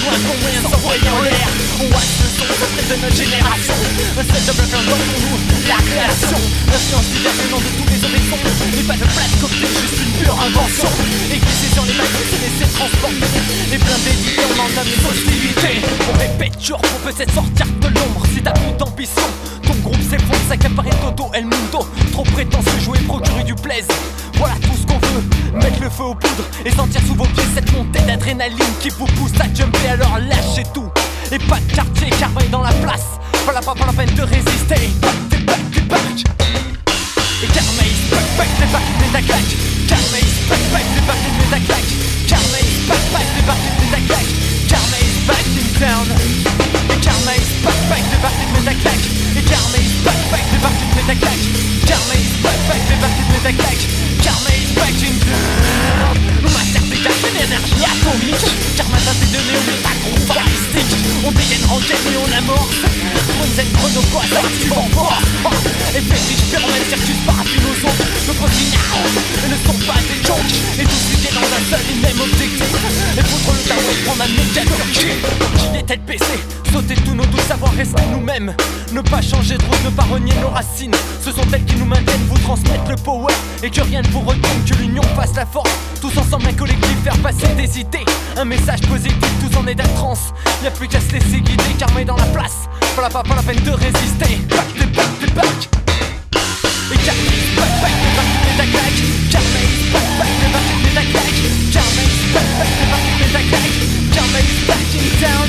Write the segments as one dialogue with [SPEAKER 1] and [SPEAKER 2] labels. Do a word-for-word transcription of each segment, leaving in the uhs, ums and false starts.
[SPEAKER 1] loin qu'on moyen s'envoyer en l'air. On watch le son secret de notre génération. Un setup plein d'or pour nous, la création. L'influence diverse venant de tous les horizons. Mais pas de place copée, juste une pure invention. Et glisser sur les mailles, se laisser transporter. Les blindés d'idées, on en a des hostilités. On répète jour pour peut-être sortir de l'ombre. Si t'as plus d'ambition, ton groupe s'effondre, s'accaparer Toto El Mundo. Trop prétentieux, jouer, procurer du plaisir. Voilà tout ce qu'on veut, mettre le feu aux poudres et sentir sous vos pieds cette montée d'adrénaline qui vous pousse à jumper, alors lâchez tout. Et pas de quartier, karma est dans la place. Voilà pas pour la peine de résister. Back, t'es back, t'es back. Et karma is back, back, t'es back, t'es ta claque. Karma is back, back, t'es back, t'es ta claque. Karma is back, back, t'es back, t'es ta claque. Karma is back in town. Et karma is back, back, t'es back, t'es ta claque. Et karma is back, back, t'es back, t'es ta claque. Karma is back, back, t'es back, t'es ta claque. Karma is back in town. Matière dégage une énergie atomique. Karma t'as des données, on est agro-baristique. On dégaine en gagne et on amorce. Frozen chrono quoi, ça tu en force. Et fétiche, pyromane, circus, paraphilosophe. Nos continents ne sont pas des jokes. Et tous liés dans un seul et même objectif. Et foutre le chaos et prendre un méga turquie. Qui est tête baissée, sauter tous nos doutes, savoir rester nous-mêmes. Ne pas changer de route, ne pas renier nos racines. Ce sont elles qui nous maintiennent, vous transmettent le power. Et que rien ne vous retourne, que l'union fasse la force. Tous ensemble un collectif, faire passer des idées. Un message positif, tous en état de transe. Y'a plus qu'à se laisser guider, karma est dans la place. Pas la, pas, pas la peine de résister. Back, t'es back, t'es back. Et karma is back, back, t'es back, t'es ta claque. Karma is back, back, t'es back, t'es ta claque. Karma is back, back, t'es back, t'es ta claque. Karma is back in town.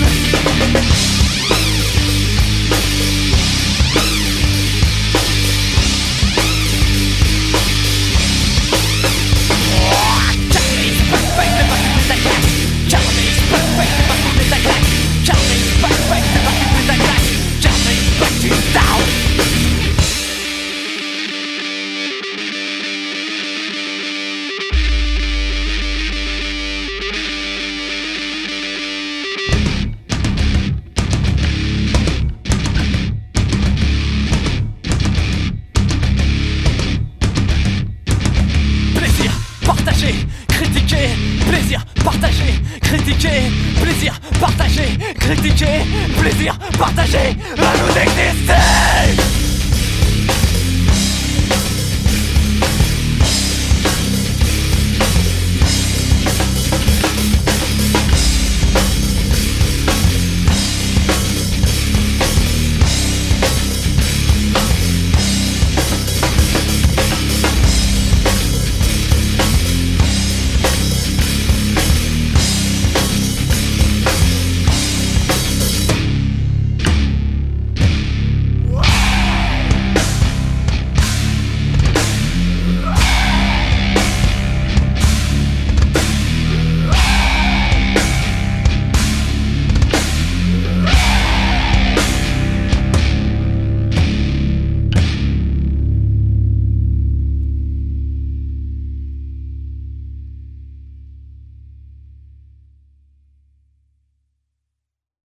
[SPEAKER 1] Critiquer, plaisir, partager, critiquer, plaisir, partager, critiquer, plaisir, partager, à nous exister.